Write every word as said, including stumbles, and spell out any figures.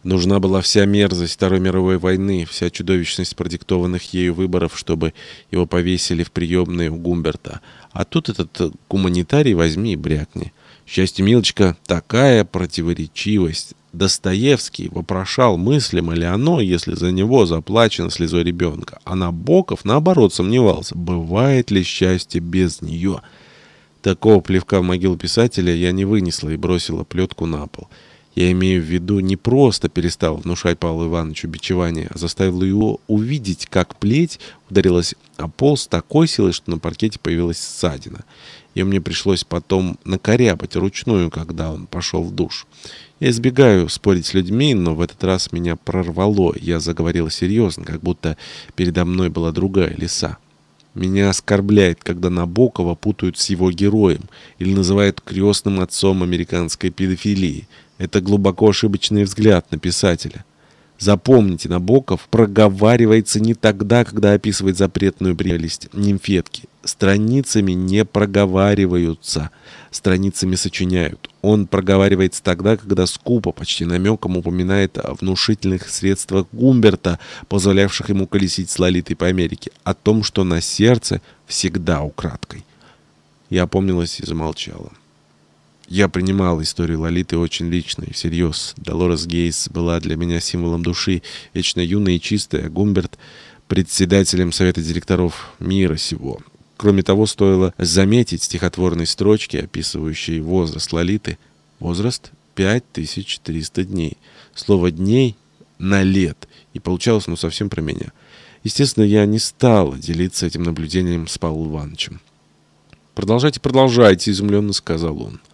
Нужна была вся мерзость Второй мировой войны, вся чудовищность продиктованных ею выборов, чтобы его повесили в приемной у Гумберта. А тут этот гуманитарий возьми и брякни. К счастью, Милочка, такая противоречивость. Достоевский вопрошал, мыслимо ли оно, если за него заплачено слезой ребенка. А Набоков, наоборот, сомневался, бывает ли счастье без нее. Такого плевка в могилу писателя я не вынесла и бросила плетку на пол. Я имею в виду, не просто перестал внушать Павлу Ивановичу бичевание, а заставил его увидеть, как плеть ударилась о пол с такой силой, что на паркете появилась ссадина. И мне пришлось потом накорябать ручную, когда он пошел в душ. Я избегаю спорить с людьми, но в этот раз меня прорвало. Я заговорил серьезно, как будто передо мной была другая лиса. Меня оскорбляет, когда Набокова путают с его героем или называют крестным отцом американской педофилии. Это глубоко ошибочный взгляд на писателя. Запомните, Набоков проговаривается не тогда, когда описывает запретную прелесть нимфетки. Страницами не проговариваются, страницами сочиняют. Он проговаривается тогда, когда скупо, почти намеком упоминает о внушительных средствах Гумберта, позволявших ему колесить с Лолитой по Америке, о том, что на сердце всегда украдкой. Я опомнилась и замолчала. Я принимал историю Лолиты очень лично и всерьез. Долорес Гейс была для меня символом души, вечно юной и чистой, а Гумберт — председателем совета директоров мира сего. Кроме того, стоило заметить стихотворные строчки, описывающие возраст Лолиты. Возраст — пять тысяч триста дней. Слово «дней» на лет. И получалось, ну, совсем про меня. Естественно, я не стал делиться этим наблюдением с Павлом Ивановичем. «Продолжайте, продолжайте», — изумленно сказал он.